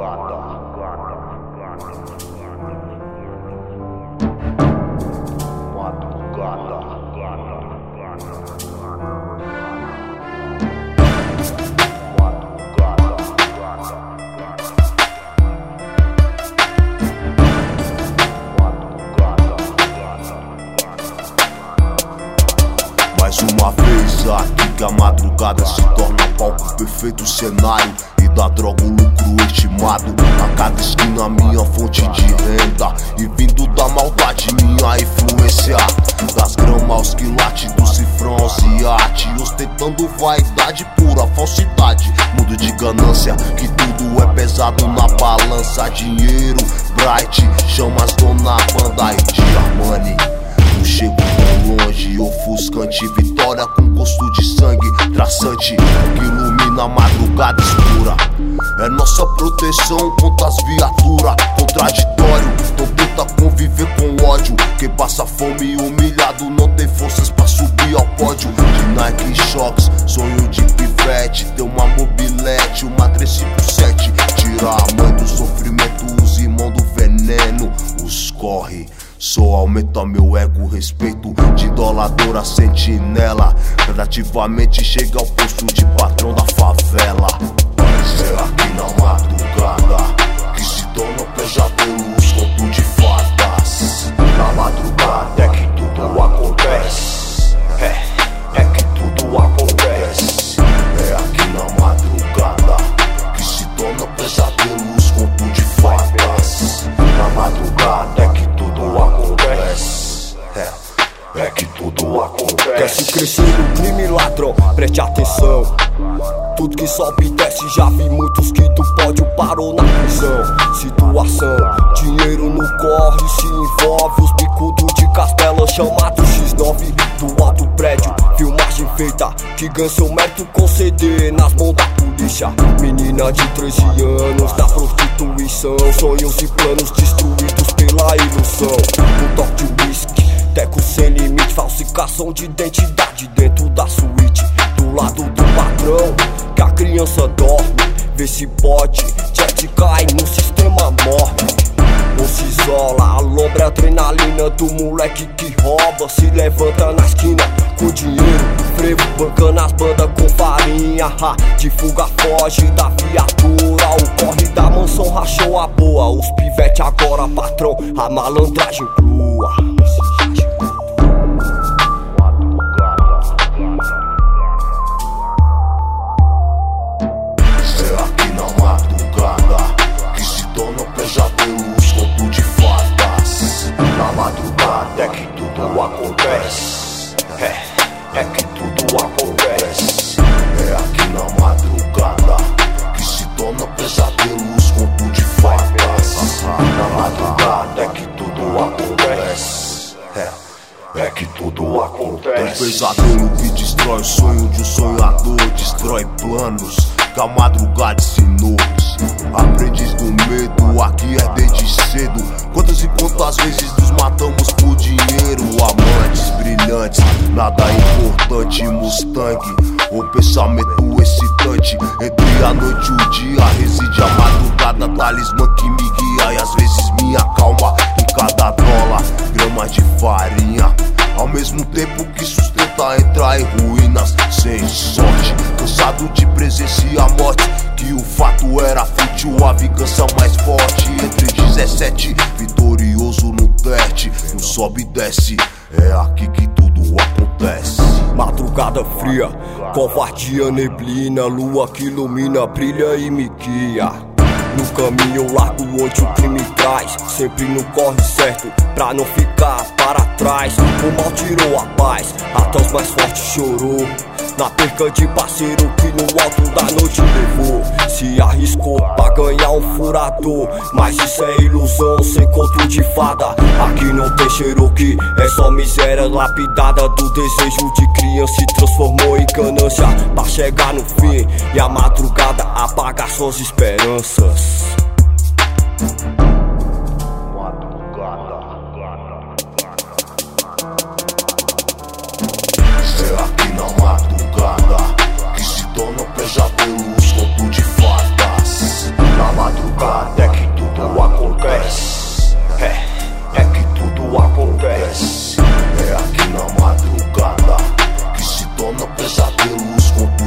Mais uma vez aqui que a madrugada se torna palco perfeito cenário e da droga o lucro estimado. A cada esquina minha fonte de renda e vindo da maldade minha influência. Das gramas aos quilates, do cifrão aos iate, ostentando vaidade, pura falsidade. Mundo de ganância, que tudo é pesado na balança. Dinheiro, bright, chamas dona banda e de Armani. Eu chego tão longe, ofuscante, vitória com gosto de sangue, traçante, que ilumina a madrugada escura. É nossa proteção contra as viaturas, contraditório, não tenta conviver com ódio. Quem passa fome e humilhado não tem forças pra subir ao pódio. De Nike Shocks, sonho de pivete, ter uma mobilete, uma 357. Tirar a mãe do sofrimento, os irmãos do veneno, os corre. Só aumenta meu ego, respeito de idoladora sentinela. Gradativamente chega ao posto de patrão da favela. Ser aqui na madrugada que se torna pesadelo, os contos de fadas. Na madrugada é que tudo acontece. É que tudo acontece. É aqui na madrugada que se torna pesadelo, os contos de fadas. Na madrugada é que tudo acontece. É que tudo acontece. Quer se crescer no crime, ladrão, preste atenção. Tudo que sobe e desce, já vi muitos que do pódio parou na prisão. Situação, dinheiro no corre, se envolve os bicudos de Castelo chamado X9 do alto prédio. Filmagem feita, que ganha seu mérito com CD nas mãos da polícia. Menina de 13 anos da prostituição, sonhos e planos destruídos pela ilusão. Um toque de whisky, teco sem limite, falsificação de identidade dentro da suíte. Do lado do patrão, que a criança dorme, vê se pode, jet cai no sistema morre. Ou se isola, alombra a adrenalina do moleque que rouba. Se levanta na esquina com dinheiro, frevo, bancando as bandas com farinha. De fuga foge da viatura, o corre da mansão rachou a boa. Os pivete agora patrão, a malandragem crua. É que tudo acontece. É que tudo acontece. É aqui na madrugada que se torna pesadelo, os contos de fadas. Na madrugada é que tudo acontece. É que tudo acontece. Um pesadelo que destrói o sonho de um sonhador, destrói planos da madrugada sem noites. Aprendiz do medo, aqui é desde cedo. Quantas e quantas vezes nos matamos por dinheiro? Amantes brilhantes, nada importante. Mustang, o pensamento excitante. Entre a noite e o dia reside a madrugada, talismã que me guia e às vezes me acalma. Em cada dólar, gramas de farinha, ao mesmo tempo que sustenta entrar em ruínas sem sorte. Cansado de presenciar a morte, que o fato era fútil, a vingança mais forte. Entre 17, vitorioso no teste, no sobe e desce, é aqui que tudo acontece. Madrugada fria, covardia, neblina, lua que ilumina, brilha e me guia. No caminho largo onde o crime traz, sempre no corre certo, pra não ficar para trás. O mal tirou a paz, até os mais fortes chorou. Na perca de parceiro que no alto da noite levou. Se arriscou pra ganhar um furador, mas isso é ilusão, sem conto de fada. Aqui não tem Cherokee, é só miséria lapidada. Do desejo de criança se transformou em ganância, pra chegar no fim e a madrugada apagar suas esperanças. É aqui na madrugada que se torna pesadelo, os contos de fadas. Na madrugada torna pesadelo. Os